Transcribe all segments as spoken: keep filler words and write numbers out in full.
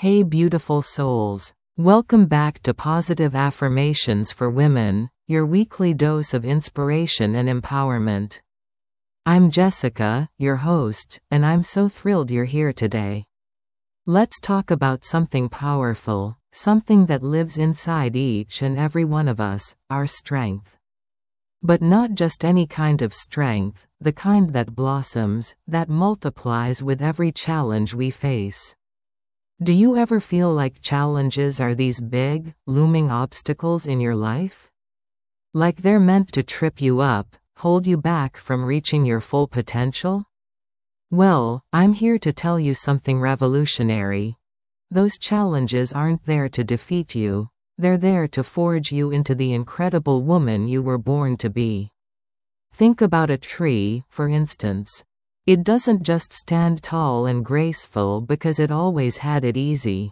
Hey beautiful souls. Welcome back to Positive Affirmations for Women, your weekly dose of inspiration and empowerment. I'm Jessica, your host, and I'm so thrilled you're here today. Let's talk about something powerful, something that lives inside each and every one of us, our strength. But not just any kind of strength, the kind that blossoms, that multiplies with every challenge we face. Do you ever feel like challenges are these big, looming obstacles in your life? Like they're meant to trip you up, hold you back from reaching your full potential? Well, I'm here to tell you something revolutionary. Those challenges aren't there to defeat you, they're there to forge you into the incredible woman you were born to be. Think about a tree, for instance. It doesn't just stand tall and graceful because it always had it easy.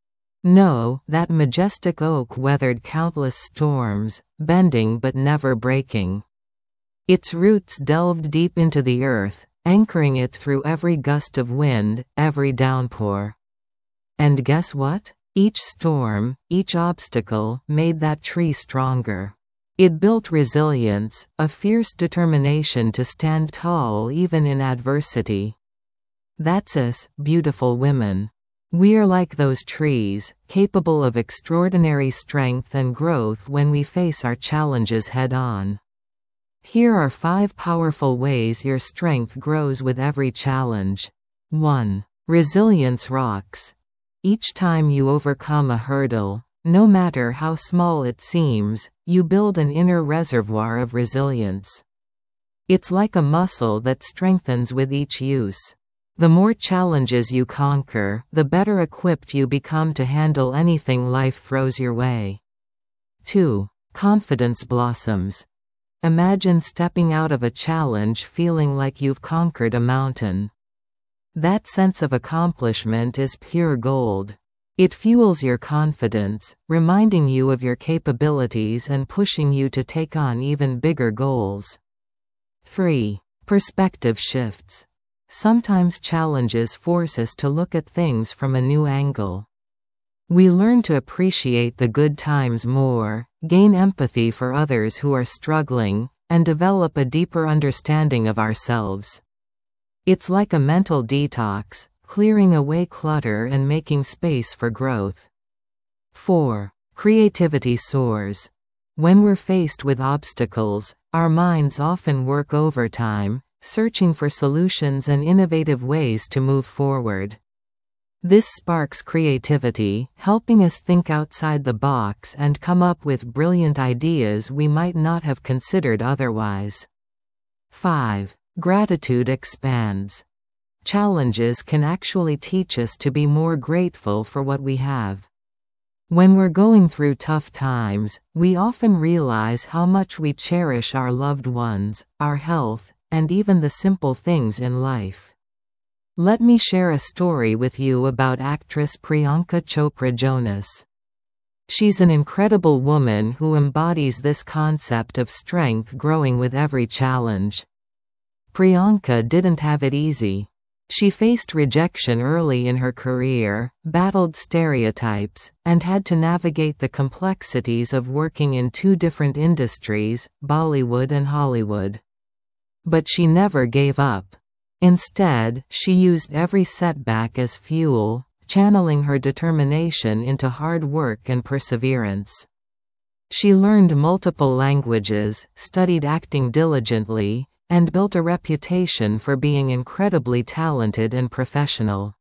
No, that majestic oak weathered countless storms, bending but never breaking. Its roots delved deep into the earth, anchoring it through every gust of wind, every downpour. And guess what? Each storm, each obstacle, made that tree stronger. It built resilience, a fierce determination to stand tall even in adversity. That's us, beautiful women. We're like those trees, capable of extraordinary strength and growth when we face our challenges head-on. Here are five powerful ways your strength grows with every challenge. one. Resilience rocks. Each time you overcome a hurdle, no matter how small it seems, you build an inner reservoir of resilience. It's like a muscle that strengthens with each use. The more challenges you conquer, the better equipped you become to handle anything life throws your way. two. Confidence blossoms. Imagine stepping out of a challenge feeling like you've conquered a mountain. That sense of accomplishment is pure gold. It fuels your confidence, reminding you of your capabilities and pushing you to take on even bigger goals. three. Perspective shifts. Sometimes challenges force us to look at things from a new angle. We learn to appreciate the good times more, gain empathy for others who are struggling, and develop a deeper understanding of ourselves. It's like a mental detox, clearing away clutter and making space for growth. four. Creativity soars. When we're faced with obstacles, our minds often work overtime, searching for solutions and innovative ways to move forward. This sparks creativity, helping us think outside the box and come up with brilliant ideas we might not have considered otherwise. five. Gratitude expands. Challenges can actually teach us to be more grateful for what we have. When we're going through tough times, we often realize how much we cherish our loved ones, our health, and even the simple things in life. Let me share a story with you about actress Priyanka Chopra Jonas. She's an incredible woman who embodies this concept of strength growing with every challenge. Priyanka didn't have it easy. She faced rejection early in her career, battled stereotypes, and had to navigate the complexities of working in two different industries, Bollywood and Hollywood. But she never gave up. Instead, she used every setback as fuel, channeling her determination into hard work and perseverance. She learned multiple languages, studied acting diligently, and built a reputation for being incredibly talented and professional.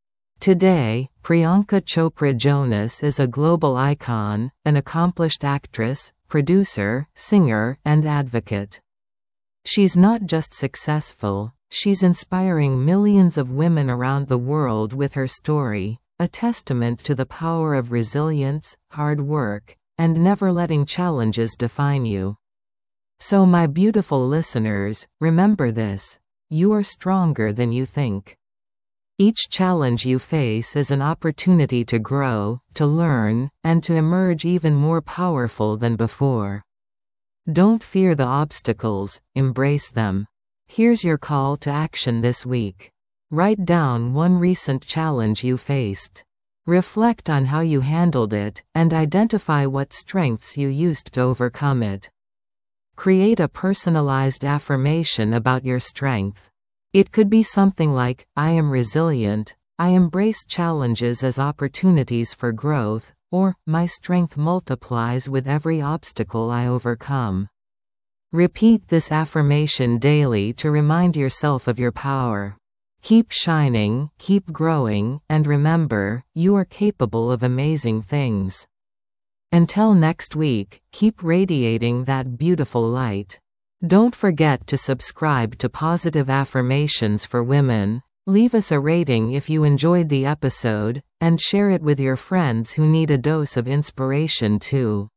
Today, Priyanka Chopra Jonas is a global icon, an accomplished actress, producer, singer, and advocate. She's not just successful, she's inspiring millions of women around the world with her story, a testament to the power of resilience, hard work, and never letting challenges define you. So my beautiful listeners, remember this: you are stronger than you think. Each challenge you face is an opportunity to grow, to learn, and to emerge even more powerful than before. Don't fear the obstacles, embrace them. Here's your call to action this week. Write down one recent challenge you faced. Reflect on how you handled it, and identify what strengths you used to overcome it. Create a personalized affirmation about your strength. It could be something like, I am resilient, I embrace challenges as opportunities for growth, or, my strength multiplies with every obstacle I overcome. Repeat this affirmation daily to remind yourself of your power. Keep shining, keep growing, and remember, you are capable of amazing things. Until next week, keep radiating that beautiful light. Don't forget to subscribe to Positive Affirmations for Women, leave us a rating if you enjoyed the episode, and share it with your friends who need a dose of inspiration too.